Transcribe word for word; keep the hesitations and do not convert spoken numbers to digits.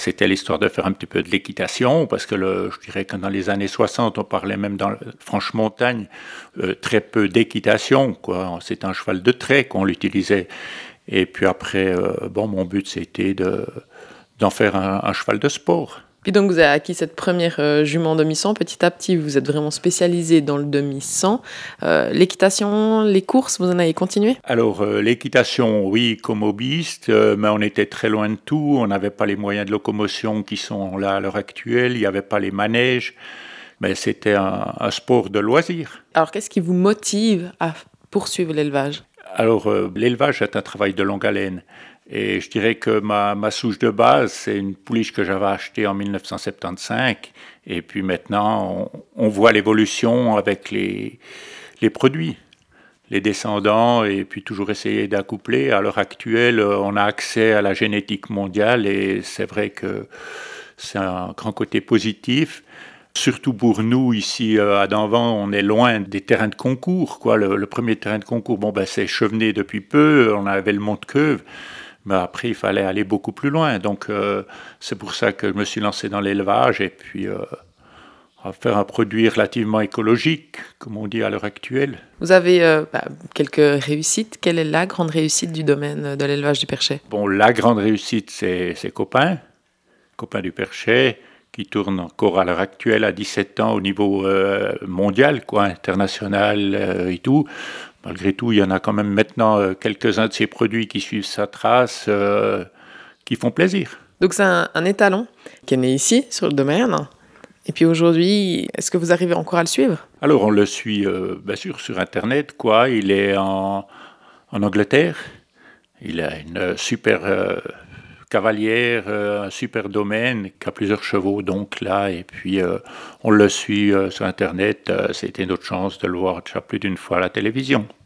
C'était l'histoire de faire un petit peu de l'équitation, parce que le, je dirais que dans les années soixante, on parlait même dans la franche montagne euh, très peu d'équitation, quoi. C'était un cheval de trait qu'on l'utilisait. Et puis après, euh, bon, mon but c'était de, d'en faire un, un cheval de sport. Puis donc vous avez acquis cette première euh, jument demi-cent. Petit à petit, vous êtes vraiment spécialisé dans le demi-cent. Euh, l'équitation, les courses, vous en avez continué? Alors, euh, l'équitation, oui, comme hobbyiste, euh, mais on était très loin de tout. On n'avait pas les moyens de locomotion qui sont là à l'heure actuelle. Il n'y avait pas les manèges. Mais c'était un, un sport de loisir. Alors qu'est-ce qui vous motive à poursuivre l'élevage? Alors, euh, l'élevage est un travail de longue haleine. Et je dirais que ma, ma souche de base, c'est une pouliche que j'avais achetée en dix-neuf cent soixante-quinze. Et puis maintenant, on, on voit l'évolution avec les, les produits, les descendants, et puis toujours essayer d'accoupler. À l'heure actuelle, on a accès à la génétique mondiale et c'est vrai que c'est un grand côté positif. Surtout pour nous, ici à Danvans, on est loin des terrains de concours, quoi. Le, le premier terrain de concours, bon, ben, c'est Chevenay depuis peu, on avait le Mont-de-Queuve, mais après, il fallait aller beaucoup plus loin. Donc, euh, c'est pour ça que je me suis lancé dans l'élevage et puis euh, à faire un produit relativement écologique, comme on dit à l'heure actuelle. Vous avez euh, bah, quelques réussites. Quelle est la grande réussite du domaine de l'élevage du percher? Bon, la grande réussite, c'est, c'est Copain, Copain du Perchet, qui tourne encore à l'heure actuelle à dix-sept ans au niveau euh, mondial, quoi, international euh, et tout. Malgré tout, il y en a quand même maintenant euh, quelques-uns de ces produits qui suivent sa trace, euh, qui font plaisir. Donc c'est un, un étalon qui est né ici, sur le domaine. Et puis aujourd'hui, est-ce que vous arrivez encore à le suivre? Alors on le suit euh, bien sûr sur Internet, quoi. Il est en, en Angleterre. Il a une super euh, cavalière, euh, un super domaine qui a plusieurs chevaux, donc là, et puis euh, on le suit euh, sur Internet. Euh, c'était notre chance de le voir déjà plus d'une fois à la télévision.